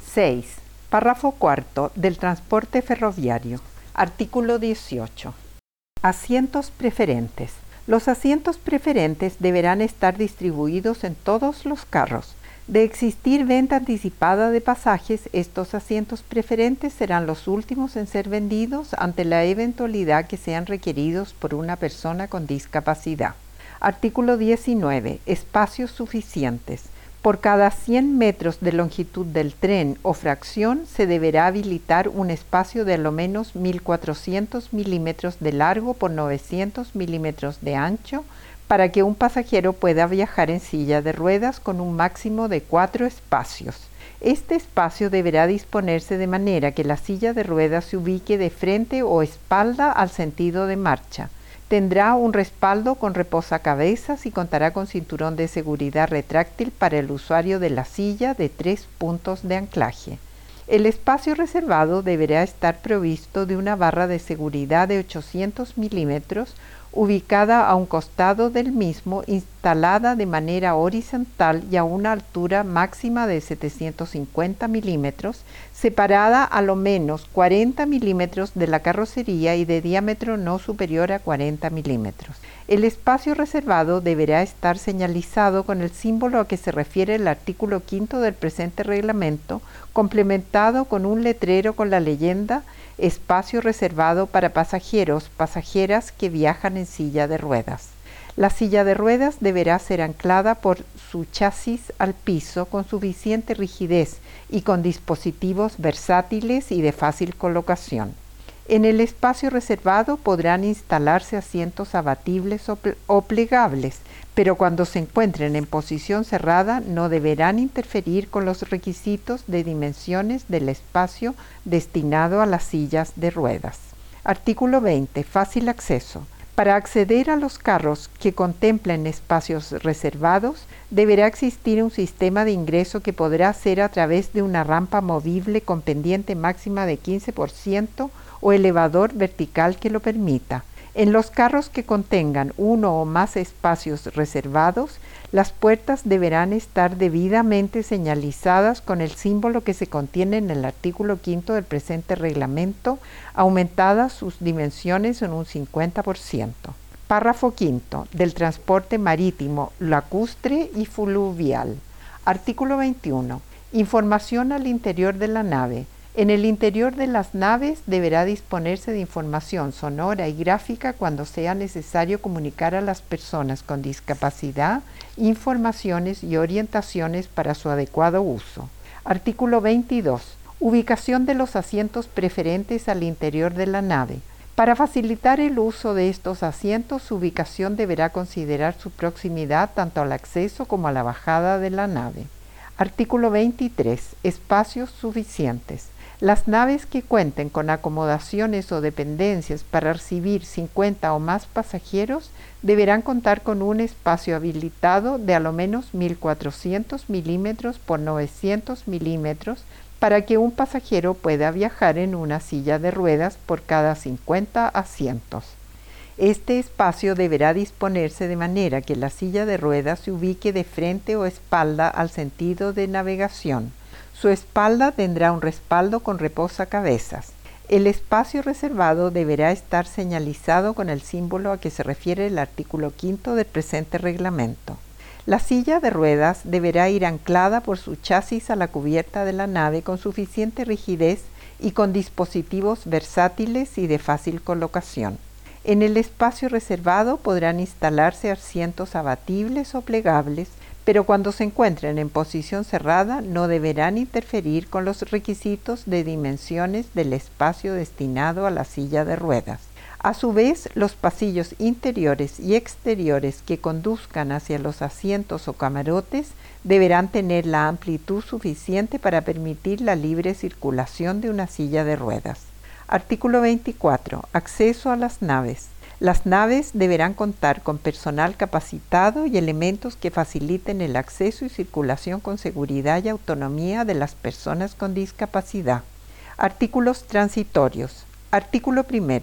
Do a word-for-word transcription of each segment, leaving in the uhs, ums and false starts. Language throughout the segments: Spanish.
seis. Párrafo cuarto del transporte ferroviario. Artículo dieciocho. Asientos preferentes. Los asientos preferentes deberán estar distribuidos en todos los carros. De existir venta anticipada de pasajes, estos asientos preferentes serán los últimos en ser vendidos ante la eventualidad que sean requeridos por una persona con discapacidad. Artículo diecinueve. Espacios suficientes. Por cada cien metros de longitud del tren o fracción se deberá habilitar un espacio de a lo menos mil cuatrocientos milímetros de largo por novecientos milímetros de ancho para que un pasajero pueda viajar en silla de ruedas con un máximo de cuatro espacios. Este espacio deberá disponerse de manera que la silla de ruedas se ubique de frente o espalda al sentido de marcha. Tendrá un respaldo con reposacabezas y contará con cinturón de seguridad retráctil para el usuario de la silla de tres puntos de anclaje. El espacio reservado deberá estar provisto de una barra de seguridad de ochocientos milímetros ubicada a un costado del mismo, instalada de manera horizontal y a una altura máxima de setecientos cincuenta milímetros, separada a lo menos cuarenta milímetros de la carrocería y de diámetro no superior a cuarenta milímetros. El espacio reservado deberá estar señalizado con el símbolo a que se refiere el artículo quinto del presente reglamento, complementado con un letrero con la leyenda «Espacio reservado para pasajeros, pasajeras que viajan en silla de ruedas». La silla de ruedas deberá ser anclada por su chasis al piso con suficiente rigidez y con dispositivos versátiles y de fácil colocación. En el espacio reservado podrán instalarse asientos abatibles o, ple- o plegables, pero cuando se encuentren en posición cerrada no deberán interferir con los requisitos de dimensiones del espacio destinado a las sillas de ruedas. Artículo veinte. Fácil acceso. Para acceder a los carros que contemplen espacios reservados, deberá existir un sistema de ingreso que podrá ser a través de una rampa movible con pendiente máxima de quince por ciento o elevador vertical que lo permita. En los carros que contengan uno o más espacios reservados, las puertas deberán estar debidamente señalizadas con el símbolo que se contiene en el artículo quinto del presente reglamento, aumentadas sus dimensiones en un cincuenta por ciento. Párrafo quinto del transporte marítimo, lacustre y fluvial. Artículo veintiuno. Información al interior de la nave. En el interior de las naves deberá disponerse de información sonora y gráfica cuando sea necesario comunicar a las personas con discapacidad informaciones y orientaciones para su adecuado uso. Artículo veintidós. Ubicación de los asientos preferentes al interior de la nave. Para facilitar el uso de estos asientos, su ubicación deberá considerar su proximidad tanto al acceso como a la bajada de la nave. Artículo veintitrés. Espacios suficientes. Las naves que cuenten con acomodaciones o dependencias para recibir cincuenta o más pasajeros deberán contar con un espacio habilitado de a lo menos mil cuatrocientos milímetros por novecientos milímetros para que un pasajero pueda viajar en una silla de ruedas por cada cincuenta asientos. Este espacio deberá disponerse de manera que la silla de ruedas se ubique de frente o espalda al sentido de navegación. Su espalda tendrá un respaldo con reposacabezas. El espacio reservado deberá estar señalizado con el símbolo a que se refiere el artículo quinto del presente reglamento. La silla de ruedas deberá ir anclada por su chasis a la cubierta de la nave con suficiente rigidez y con dispositivos versátiles y de fácil colocación. En el espacio reservado podrán instalarse asientos abatibles o plegables, pero cuando se encuentren en posición cerrada no deberán interferir con los requisitos de dimensiones del espacio destinado a la silla de ruedas. A su vez, los pasillos interiores y exteriores que conduzcan hacia los asientos o camarotes deberán tener la amplitud suficiente para permitir la libre circulación de una silla de ruedas. Artículo veinticuatro. Acceso a las naves. Las naves deberán contar con personal capacitado y elementos que faciliten el acceso y circulación con seguridad y autonomía de las personas con discapacidad. Artículos transitorios. Artículo primero.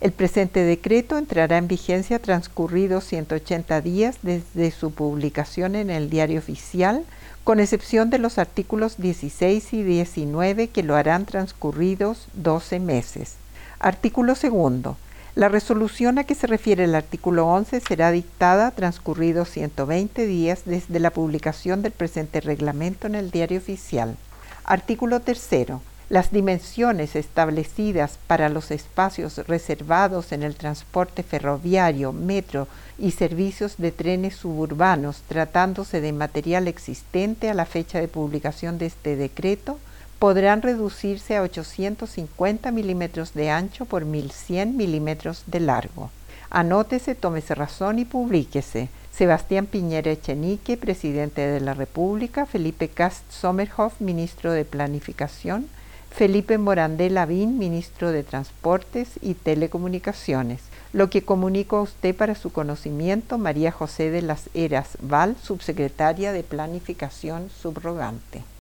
El presente decreto entrará en vigencia transcurridos ciento ochenta días desde su publicación en el Diario Oficial, con excepción de los artículos dieciséis y diecinueve que lo harán transcurridos doce meses. Artículo segundo. La resolución a que se refiere el artículo once será dictada transcurridos ciento veinte días desde la publicación del presente reglamento en el Diario Oficial. Artículo tercero. Las dimensiones establecidas para los espacios reservados en el transporte ferroviario, metro y servicios de trenes suburbanos, tratándose de material existente a la fecha de publicación de este decreto, podrán reducirse a ochocientos cincuenta milímetros de ancho por mil cien milímetros de largo. Anótese, tómese razón y publíquese. Sebastián Piñera Echenique, Presidente de la República; Felipe Kast Sommerhoff, Ministro de Planificación; Felipe Morandé Lavín, Ministro de Transportes y Telecomunicaciones. Lo que comunico a usted para su conocimiento, María José de las Heras Val, Subsecretaria de Planificación subrogante.